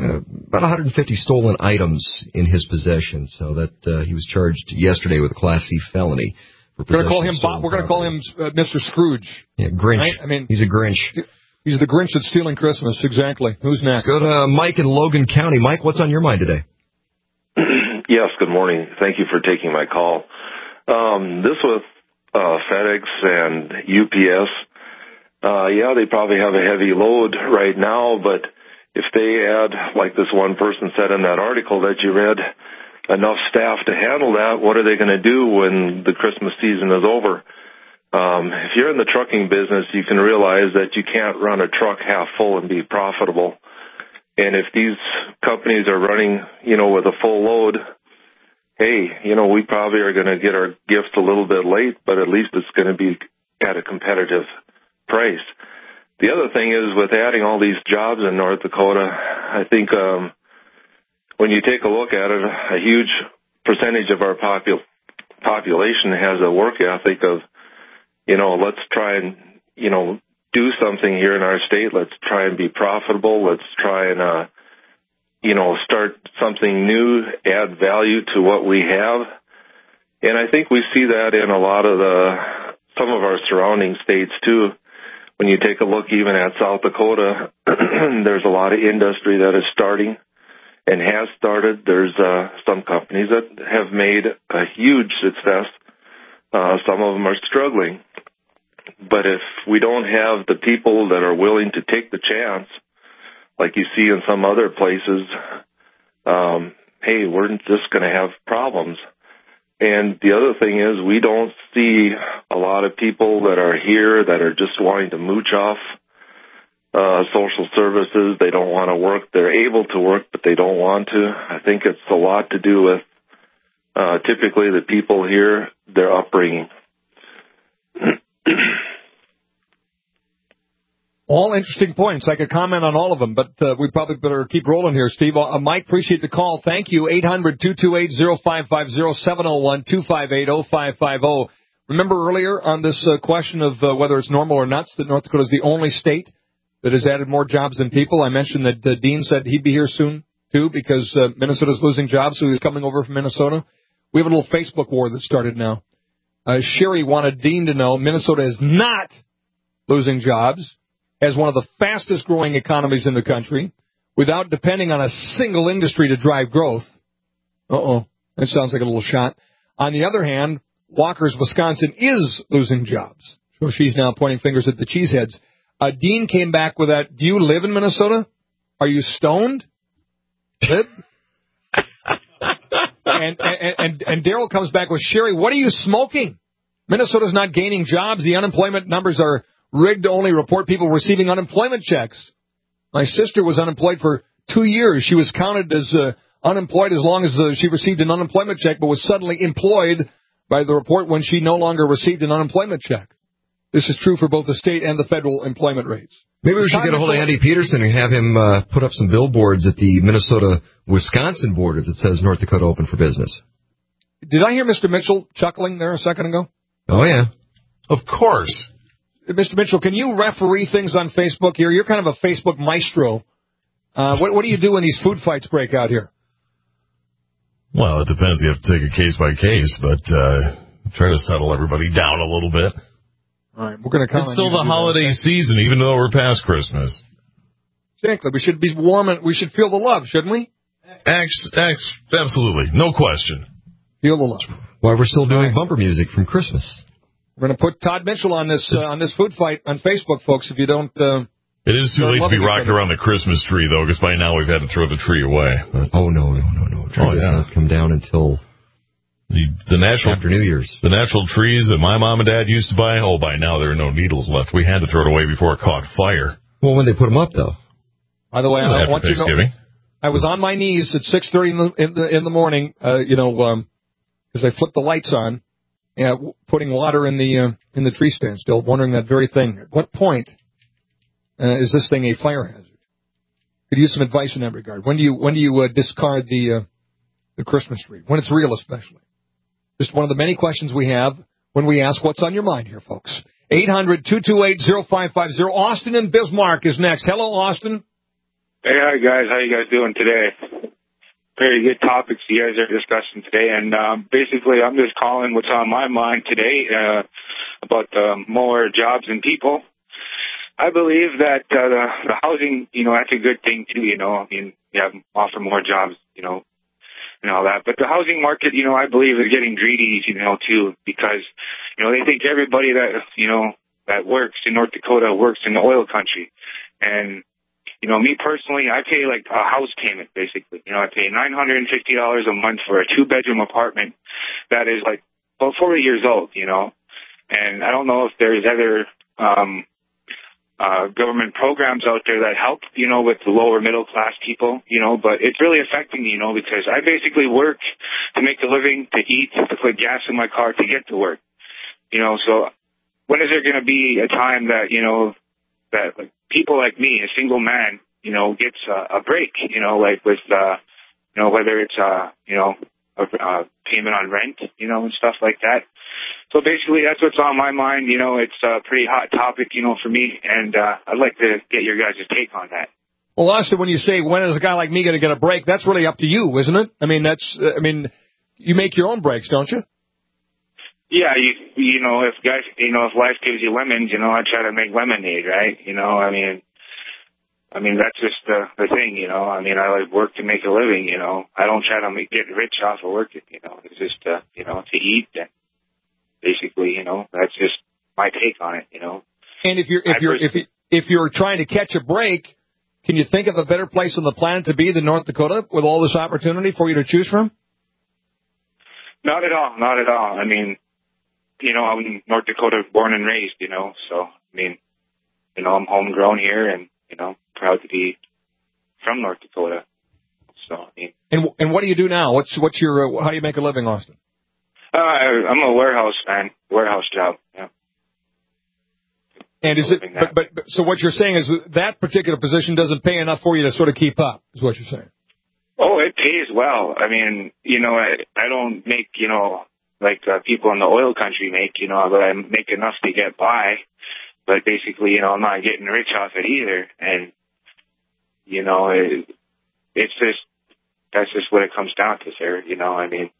150 stolen items in his possession. So that he was charged yesterday with a Class C felony. We're going to call him Bob. We're going to call him Mr. Scrooge. Yeah, Grinch. Right? I mean, he's a Grinch. He's the Grinch that's stealing Christmas. Exactly. Who's next? Let's go to Mike in Logan County. Mike, what's on your mind today? Yes. Good morning. Thank you for taking my call. This with FedEx and UPS. They probably have a heavy load right now, but if they add, like this one person said in that article that you read, enough staff to handle that, what are they going to do when the Christmas season is over? If you're in the trucking business, you can realize that you can't run a truck half full and be profitable. And if these companies are running, with a full load, hey, we probably are going to get our gift a little bit late, but at least it's going to be at a competitive price. The other thing is with adding all these jobs in North Dakota, I think when you take a look at it, a huge percentage of our population has a work ethic of, let's try and, do something here in our state. Let's try and be profitable. Let's try and, start something new, add value to what we have. And I think we see that in a lot of some of our surrounding states too. When you take a look even at South Dakota, there's a lot of industry that is starting and has started. There's some companies that have made a huge success. Some of them are struggling. But if we don't have the people that are willing to take the chance, like you see in some other places, hey, we're just going to have problems. And the other thing is we don't see a lot of people that are here that are just wanting to mooch off social services. They don't want to work. They're able to work, but they don't want to. I think it's a lot to do with typically the people here, their upbringing. All interesting points. I could comment on all of them, but we probably better keep rolling here, Steve. Mike, appreciate the call. Thank you. 800-228-0550, 701-258-0550. Remember earlier on this question of whether it's normal or nuts that North Dakota is the only state that has added more jobs than people. I mentioned that Dean said he'd be here soon, too, because Minnesota's losing jobs, so he's coming over from Minnesota. We have a little Facebook war that started now. Sherry wanted Dean to know Minnesota is not losing jobs, has one of the fastest growing economies in the country, without depending on a single industry to drive growth. That sounds like a little shot. On the other hand, Walker's Wisconsin is losing jobs. So she's now pointing fingers at the cheeseheads. Dean came back with that, do you live in Minnesota? Are you stoned? And Daryl comes back with, Sherry, what are you smoking? Minnesota's not gaining jobs. The unemployment numbers are rigged to only report people receiving unemployment checks. My sister was unemployed for 2 years. She was counted as unemployed as long as she received an unemployment check, but was suddenly employed by the report when she no longer received an unemployment check. This is true for both the state and the federal employment rates. Maybe we should get a hold of Andy Peterson and have him put up some billboards at the Minnesota-Wisconsin border that says North Dakota open for business. Did I hear Mr. Mitchell chuckling there a second ago? Oh, yeah. Of course. Mr. Mitchell, can you referee things on Facebook here? You're kind of a Facebook maestro. What do you do when these food fights break out here? Well, it depends. You have to take it case by case, but try to settle everybody down a little bit. All right, we're going to comment. It's still the holiday season, even though we're past Christmas. Exactly. We should be warm and we should feel the love, shouldn't we? Absolutely. No question. Feel the love. Why we're still doing bumper music from Christmas. We're going to put Todd Mitchell on this food fight on Facebook, folks, if you don't... it is too late to be rocking around the Christmas tree, though, because by now we've had to throw the tree away. But, no. Tree does not come down until the natural, after New Year's. The natural trees that my mom and dad used to buy, by now there are no needles left. We had to throw it away before it caught fire. Well, when they put them up, though. By the way, I want you to know, I was on my knees at 6:30 in the morning, because I flipped the lights on, and putting water in the tree stand still, wondering that very thing. At what point is this thing a fire hazard? Could use some advice in that regard. When do you discard the Christmas tree? When it's real, especially. Just one of the many questions we have when we ask what's on your mind here, folks. 800-228-0550. Austin in Bismarck is next. Hello, Austin. Hey, hi, guys. How you guys doing today? Very good topics you guys are discussing today. And basically, I'm just calling what's on my mind today about more jobs and people. I believe that the housing, that's a good thing, too, I mean, offer more jobs, and all that. But the housing market, I believe is getting greedy, too, because, they think everybody that, that works in North Dakota works in the oil country. And, me personally, I pay like a house payment, basically. I pay $950 a month for a 2-bedroom apartment that is like about 40 years old, And I don't know if there's other government programs out there that help, with the lower middle class people, but it's really affecting me, because I basically work to make a living, to eat, to put gas in my car to get to work, so when is there going to be a time that, that like people like me, a single man, gets a break, like with, whether it's, a payment on rent, and stuff like that. So basically, that's what's on my mind. It's a pretty hot topic, for me, and I'd like to get your guys' take on that. Well, Austin, when you say when is a guy like me going to get a break, that's really up to you, isn't it? I mean, you make your own breaks, don't you? Yeah, if guys, if life gives you lemons, I try to make lemonade, right? I mean, that's just the thing, I mean, I like work to make a living, I don't try to get rich off of working, it's just, to eat and basically, that's just my take on it, And if you're trying to catch a break, can you think of a better place on the planet to be than North Dakota with all this opportunity for you to choose from? Not at all. I mean, I'm in North Dakota, born and raised, so, I mean, I'm homegrown here and, proud to be from North Dakota. So, I mean. And what do you do now? What's your, how do you make a living, Austin? I'm a warehouse job, yeah. And is it, but so what you're saying is that particular position doesn't pay enough for you to sort of keep up, is what you're saying? Oh, it pays well. I mean, I don't make, like people in the oil country make, but I make enough to get by. But basically, I'm not getting rich off it either. And, it's just, that's just what it comes down to, sir. I mean.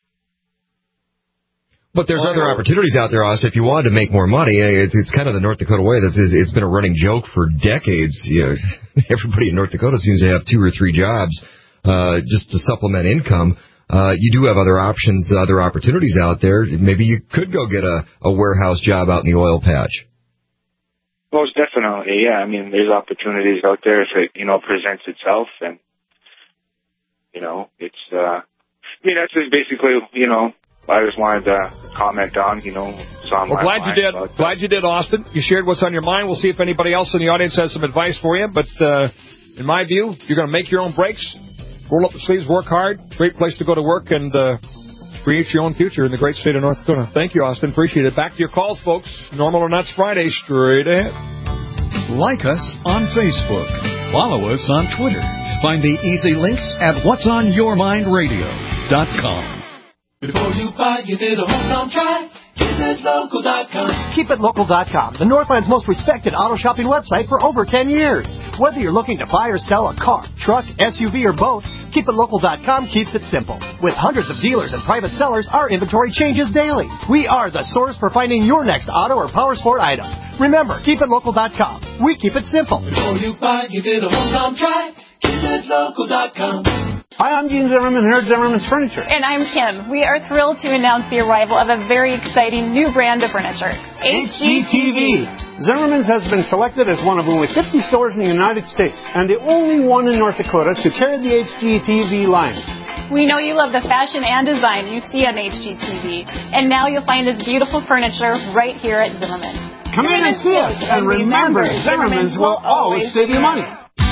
But there's other opportunities out there, Austin. If you wanted to make more money, it's kind of the North Dakota way. It's been a running joke for decades. Everybody in North Dakota seems to have 2 or 3 jobs just to supplement income. You do have other options, other opportunities out there. Maybe you could go get a warehouse job out in the oil patch. Most definitely, yeah. I mean, there's opportunities out there if it, presents itself, and it's. I mean, that's just basically, I just wanted to comment on, Well, glad you did. Glad you did, Austin. You shared what's on your mind. We'll see if anybody else in the audience has some advice for you. But in my view, you're going to make your own breaks, roll up the sleeves, work hard. Great place to go to work and create your own future in the great state of North Dakota. Thank you, Austin. Appreciate it. Back to your calls, folks. Normal or Nuts Friday, straight ahead. Like us on Facebook. Follow us on Twitter. Find the easy links at whatsonyourmindradio.com. Before you buy, give it a hometown try. KeepItLocal.com. KeepItLocal.com, the Northland's most respected auto shopping website for over 10 years. Whether you're looking to buy or sell a car, truck, SUV, or boat, KeepItLocal.com keeps it simple. With hundreds of dealers and private sellers, our inventory changes daily. We are the source for finding your next auto or power sport item. Remember, KeepItLocal.com. We keep it simple. Before you buy, give it a home try. KeepItLocal.com. Hi, I'm Gene Zimmerman here at Zimmerman's Furniture. And I'm Kim. We are thrilled to announce the arrival of a very exciting new brand of furniture. HGTV. Zimmerman's has been selected as one of only 50 stores in the United States and the only one in North Dakota to carry the HGTV line. We know you love the fashion and design you see on HGTV. And now you'll find this beautiful furniture right here at Zimmerman's. Come in and see us. And remember, Zimmerman's will always save you money.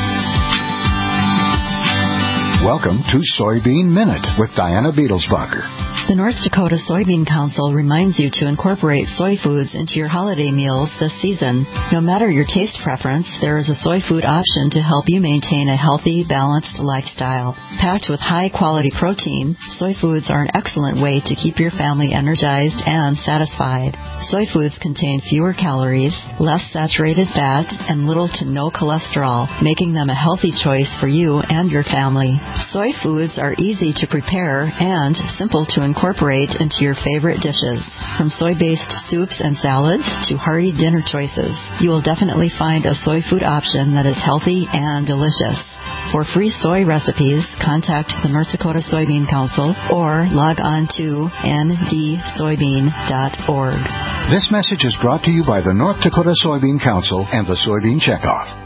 Welcome to Soybean Minute with Diana Beadlesbacher. The North Dakota Soybean Council reminds you to incorporate soy foods into your holiday meals this season. No matter your taste preference, there is a soy food option to help you maintain a healthy, balanced lifestyle. Packed with high-quality protein, soy foods are an excellent way to keep your family energized and satisfied. Soy foods contain fewer calories, less saturated fat, and little to no cholesterol, making them a healthy choice for you and your family. Soy foods are easy to prepare and simple to incorporate into your favorite dishes. From soy-based soups and salads to hearty dinner choices, you will definitely find a soy food option that is healthy and delicious. For free soy recipes, contact the North Dakota Soybean Council or log on to ndsoybean.org. This message is brought to you by the North Dakota Soybean Council and the Soybean Checkoff.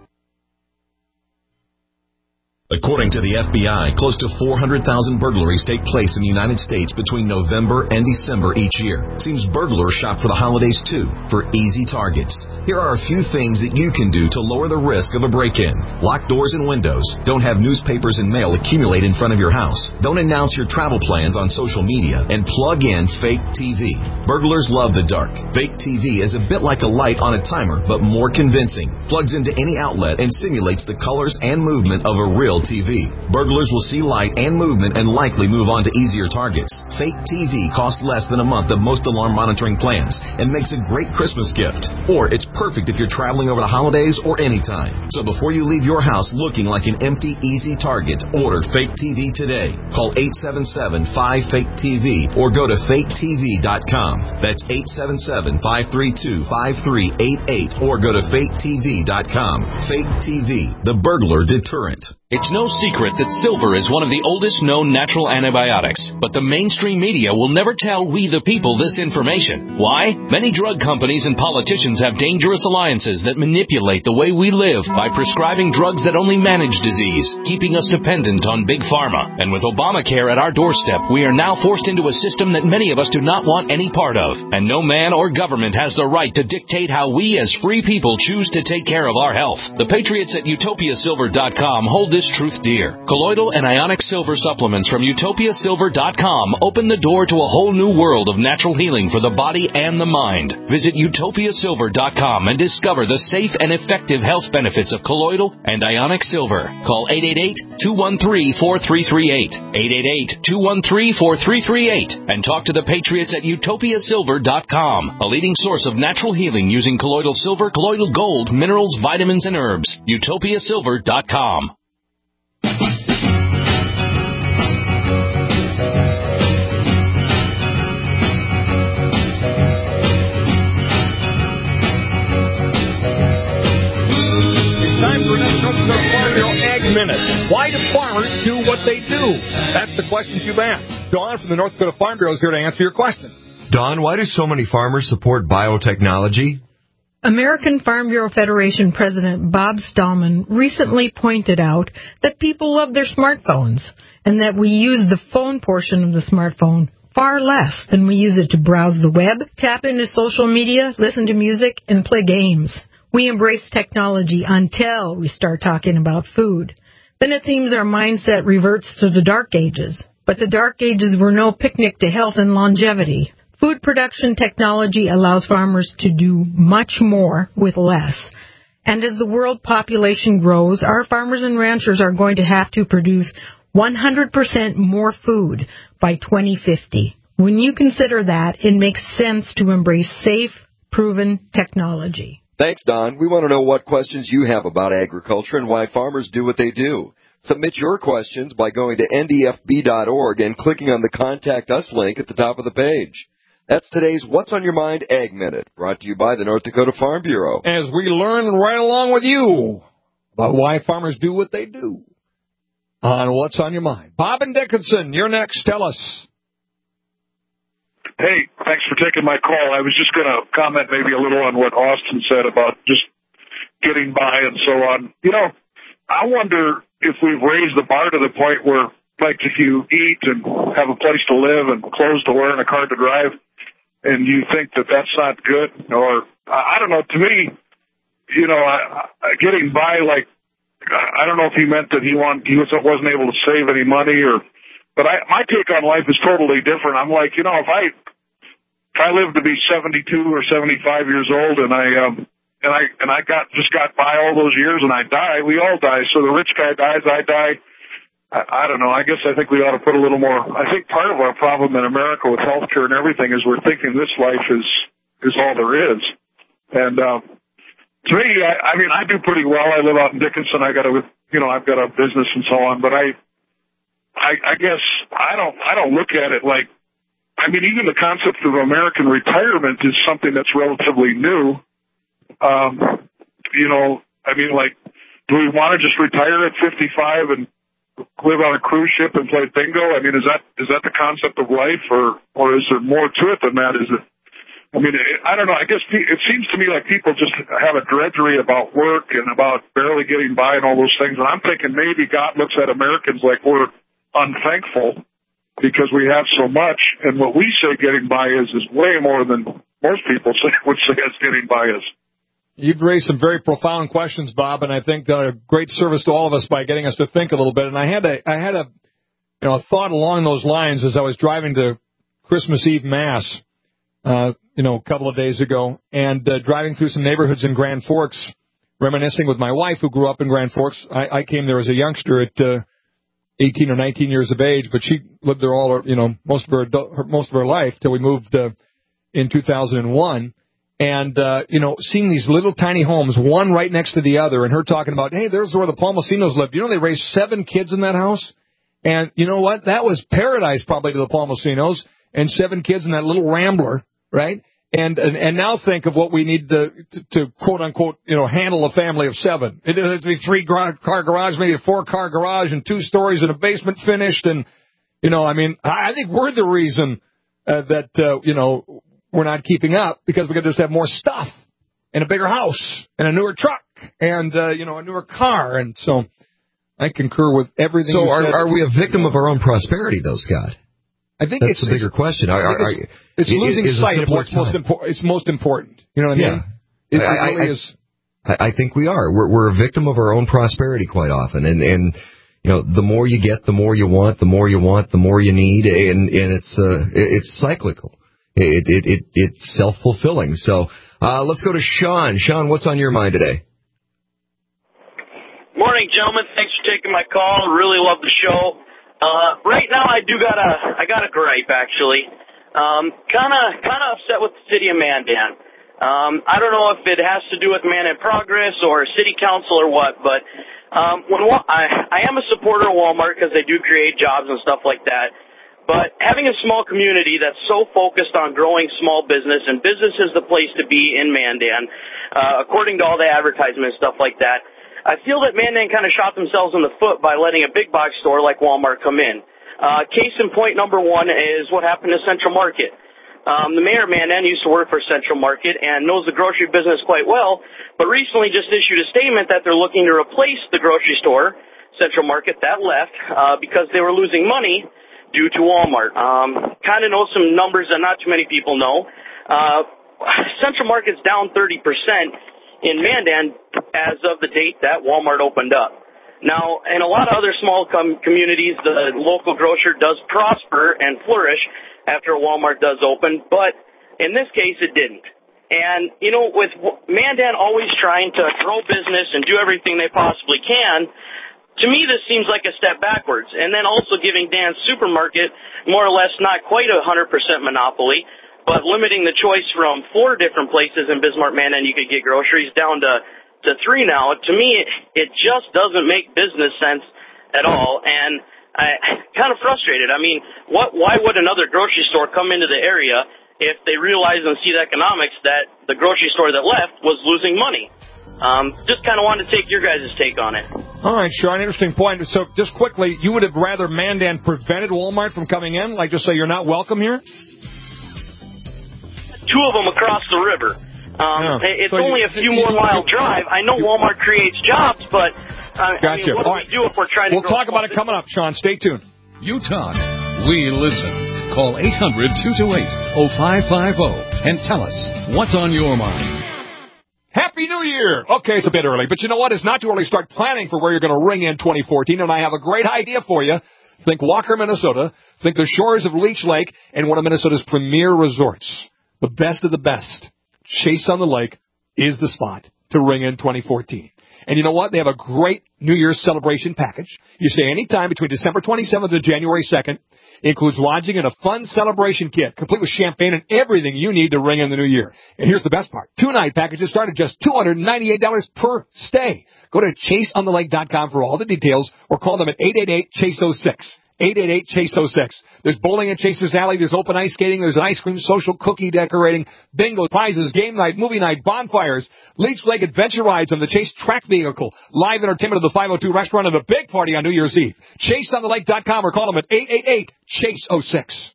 According to the FBI, close to 400,000 burglaries take place in the United States between November and December each year. Seems burglars shop for the holidays too, for easy targets. Here are a few things that you can do to lower the risk of a break-in. Lock doors and windows. Don't have newspapers and mail accumulate in front of your house. Don't announce your travel plans on social media. And plug in fake TV. Burglars love the dark. Fake TV is a bit like a light on a timer, but more convincing. Plugs into any outlet and simulates the colors and movement of a real TV. Burglars will see light and movement and likely move on to easier targets. Fake TV costs less than a month of most alarm monitoring plans and makes a great Christmas gift. Or it's perfect if you're traveling over the holidays or anytime. So before you leave your house looking like an empty, easy target, order Fake TV today. Call 877-5FAKE-TV or go to faketv.com. That's 877-532-5388 or go to faketv.com. Fake TV, the burglar deterrent. It's no secret that silver is one of the oldest known natural antibiotics, but the mainstream media will never tell we the people this information. Why? Many drug companies and politicians have dangerous alliances that manipulate the way we live by prescribing drugs that only manage disease, keeping us dependent on big pharma. And with Obamacare at our doorstep, we are now forced into a system that many of us do not want any part of. And no man or government has the right to dictate how we as free people choose to take care of our health. The patriots at utopiasilver.com hold this truth dear. Colloidal and ionic silver supplements from utopiasilver.com open the door to a whole new world of natural healing for the body and the mind. Visit utopiasilver.com and discover the safe and effective health benefits of colloidal and ionic silver. Call 888-213-4338. 888-213-4338 and talk to the patriots at utopiasilver.com, a leading source of natural healing using colloidal silver, colloidal gold, minerals, vitamins, and herbs. utopiasilver.com. Minute. Why do farmers do what they do? That's the questions you've asked. Don from the North Dakota Farm Bureau is here to answer your question. Don, why do so many farmers support biotechnology? American Farm Bureau Federation President Bob Stallman recently pointed out that people love their smartphones and that we use the phone portion of the smartphone far less than we use it to browse the web, tap into social media, listen to music, and play games. We embrace technology until we start talking about food. Then it seems our mindset reverts to the Dark Ages. But the Dark Ages were no picnic to health and longevity. Food production technology allows farmers to do much more with less. And as the world population grows, our farmers and ranchers are going to have to produce 100% more food by 2050. When you consider that, it makes sense to embrace safe, proven technology. Thanks, Don. We want to know what questions you have about agriculture and why farmers do what they do. Submit your questions by going to ndfb.org and clicking on the Contact Us link at the top of the page. That's today's What's on Your Mind Ag Minute, brought to you by the North Dakota Farm Bureau. As we learn right along with you about why farmers do what they do on What's on Your Mind. Bob and Dickinson, you're next. Tell us. Hey, thanks for taking my call. I was just going to comment maybe a little on what Austin said about just getting by and so on. You know, I wonder if we've raised the bar to the point where, like, if you eat and have a place to live and clothes to wear and a car to drive, and you think that that's not good, or, I don't know, to me, you know, getting by, like, I don't know if he meant that he wasn't able to save any money, but my take on life is totally different. I'm like, you know, if I live to be 72 or 75 years old and I got by all those years and I die, we all die. So the rich guy dies, I die. I don't know. I guess I think we ought to put a little more. I think part of our problem in America with healthcare and everything is we're thinking this life is all there is. And to me, I mean, I do pretty well. I live out in Dickinson. I've got a business and so on. But I guess I don't look at it like. I mean, even the concept of American retirement is something that's relatively new. You know, I mean, like, do we want to just retire at 55 and live on a cruise ship and play bingo? I mean, is that the concept of life, or is there more to it than that? I mean, I don't know. I guess it seems to me like people just have a drudgery about work and about barely getting by and all those things. And I'm thinking maybe God looks at Americans like we're unthankful because we have so much, and what we say getting by is way more than most people would say it's getting by is. You've raised some very profound questions, Bob, and I think a great service to all of us by getting us to think a little bit. And I had a thought along those lines as I was driving to Christmas Eve Mass, a couple of days ago, and driving through some neighborhoods in Grand Forks, reminiscing with my wife who grew up in Grand Forks. I came there as a youngster at 18 or 19 years of age, but she lived there most of her life till we moved in 2001. And seeing these little tiny homes, one right next to the other, and her talking about, hey, there's where the Palmosinos lived. You know, they raised 7 kids in that house, and you know what? That was paradise probably to the Palmosinos, and 7 kids in that little Rambler, right? And now think of what we need to quote unquote, handle a family of 7. It'd be 3-car garage, maybe a 4-car garage, and 2 stories and a basement finished. And I think we're the reason that we're not keeping up, because we could just have more stuff and a bigger house and a newer truck and a newer car. And so I concur with everything. So you said. Are we a victim of our own prosperity, though, Scott? I think that's the bigger question. It's losing sight of what's most important. You know what I mean? I think we are. We're a victim of our own prosperity quite often, and the more you get, the more you want, the more you want, the more you need, and it's cyclical. It's self-fulfilling. So let's go to Sean. Sean, what's on your mind today? Morning, gentlemen. Thanks for taking my call. Really love the show. Right now, I got a gripe, actually. Kind of upset with the city of Mandan. I don't know if it has to do with Mandan Progress or city council or what, but I am a supporter of Walmart because they do create jobs and stuff like that. But having a small community that's so focused on growing small business, and business is the place to be in Mandan, according to all the advertisements and stuff like that, I feel that Mandan kind of shot themselves in the foot by letting a big box store like Walmart come in. Case in point number 1 is what happened to Central Market. The mayor of Mandan used to work for Central Market and knows the grocery business quite well, but recently just issued a statement that they're looking to replace the grocery store, Central Market, that left, because they were losing money due to Walmart. Kind of know some numbers that not too many people know. Central Market's down 30% in Mandan as of the date that Walmart opened up. Now, in a lot of other small communities, the local grocer does prosper and flourish after Walmart does open, but in this case, it didn't. And, with Mandan always trying to grow business and do everything they possibly can, to me, this seems like a step backwards. And then also giving Dan's Supermarket more or less not quite 100% monopoly, but limiting the choice from 4 different places in Bismarck, Mandan you could get groceries down to 3 now, to me, it just doesn't make business sense at all, and I'm kind of frustrated. I mean, why would another grocery store come into the area if they realize and see the economics that the grocery store that left was losing money? Just kind of wanted to take your guys' take on it. All right, Sean, interesting point. So just quickly, you would have rather Mandan prevented Walmart from coming in? Like just say you're not welcome here? 2 of them across the river. It's only a few more mile drive. I know Walmart creates jobs, but gotcha. I mean, what do we do if we're trying to We'll talk about it coming up, Sean. Stay tuned. You talk. We listen. Call 800-228-0550 and tell us what's on your mind. Happy New Year! Okay, it's a bit early, but you know what? It's not too early to start planning for where you're going to ring in 2014, and I have a great idea for you. Think Walker, Minnesota. Think the shores of Leech Lake and one of Minnesota's premier resorts. The best of the best. Chase on the Lake is the spot to ring in 2014. And you know what? They have a great New Year's celebration package. You stay anytime between December 27th and January 2nd. It includes lodging and a fun celebration kit, complete with champagne and everything you need to ring in the new year. And here's the best part. 2-night packages start at just $298 per stay. Go to chaseonthelake.com for all the details or call them at 888-CHASE-06. 888-CHASE-06. There's bowling at Chase's Alley. There's open ice skating. There's an ice cream social, cookie decorating, bingo, prizes, game night, movie night, bonfires, Leech Lake adventure rides on the Chase track vehicle, live entertainment at the 502 restaurant, and a big party on New Year's Eve. ChaseOnTheLake.com or call them at 888-CHASE-06.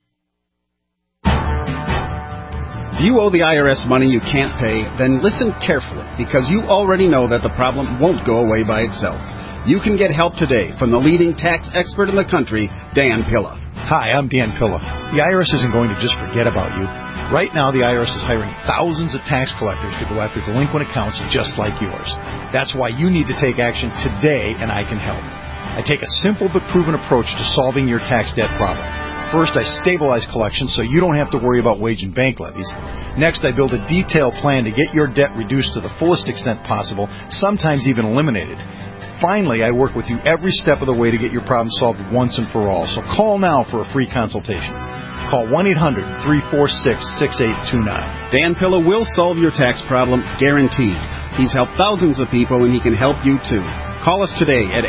If you owe the IRS money you can't pay, then listen carefully, because you already know that the problem won't go away by itself. You can get help today from the leading tax expert in the country, Dan Pilla. Hi, I'm Dan Pilla. The IRS isn't going to just forget about you. Right now, the IRS is hiring thousands of tax collectors to go after delinquent accounts just like yours. That's why you need to take action today, and I can help. I take a simple but proven approach to solving your tax debt problem. First, I stabilize collections so you don't have to worry about wage and bank levies. Next, I build a detailed plan to get your debt reduced to the fullest extent possible, sometimes even eliminated. Finally, I work with you every step of the way to get your problem solved once and for all. So call now for a free consultation. Call 1-800-346-6829. Dan Pilla will solve your tax problem, guaranteed. He's helped thousands of people, and he can help you too. Call us today at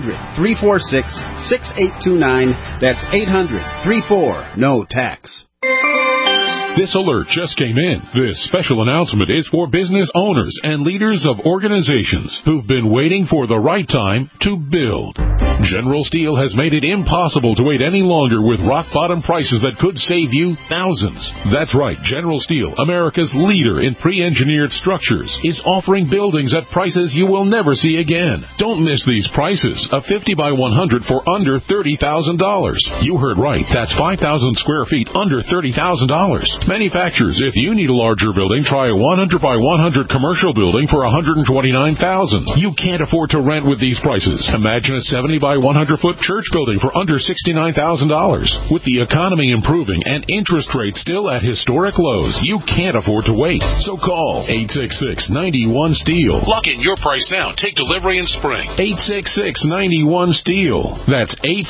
800-346-6829. That's 800-34-NO-TAX. This alert just came in. This special announcement is for business owners and leaders of organizations who've been waiting for the right time to build. General Steel has made it impossible to wait any longer with rock-bottom prices that could save you thousands. That's right. General Steel, America's leader in pre-engineered structures, is offering buildings at prices you will never see again. Don't miss these prices. A 50 by 100 for under $30,000. You heard right. That's 5,000 square feet under $30,000. Manufacturers, if you need a larger building, try a 100 by 100 commercial building for $129,000. You can't afford to rent with these prices. Imagine a 70 by 100 foot church building for under $69,000. With the economy improving and interest rates still at historic lows, you can't afford to wait. So call 866-91-STEEL. Lock in your price now. Take delivery in spring. 866-91-STEEL. That's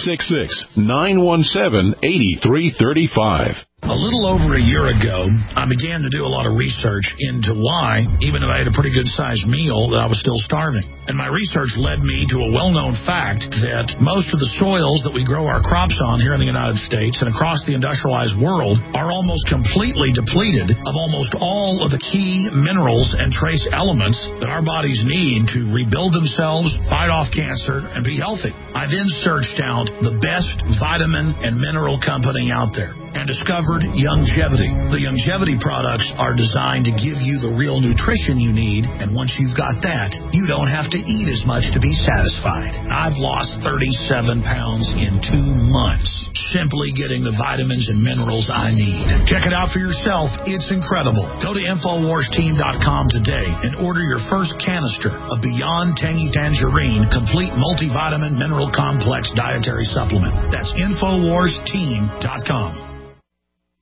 866-917-8335. A little over a year ago, I began to do a lot of research into why, even though I had a pretty good-sized meal, that I was still starving. And my research led me to a well-known fact that most of the soils that we grow our crops on here in the United States and across the industrialized world are almost completely depleted of almost all of the key minerals and trace elements that our bodies need to rebuild themselves, fight off cancer, and be healthy. I then searched out the best vitamin and mineral company out there and discovered Youngevity. The Youngevity products are designed to give you the real nutrition you need, and once you've got that, you don't have to eat as much to be satisfied. I've lost 37 pounds in 2 months, simply getting the vitamins and minerals I need. Check it out for yourself. It's incredible. Go to InfoWarsTeam.com today and order your first canister of Beyond Tangy Tangerine Complete Multivitamin Mineral Complex Dietary Supplement. That's InfoWarsTeam.com.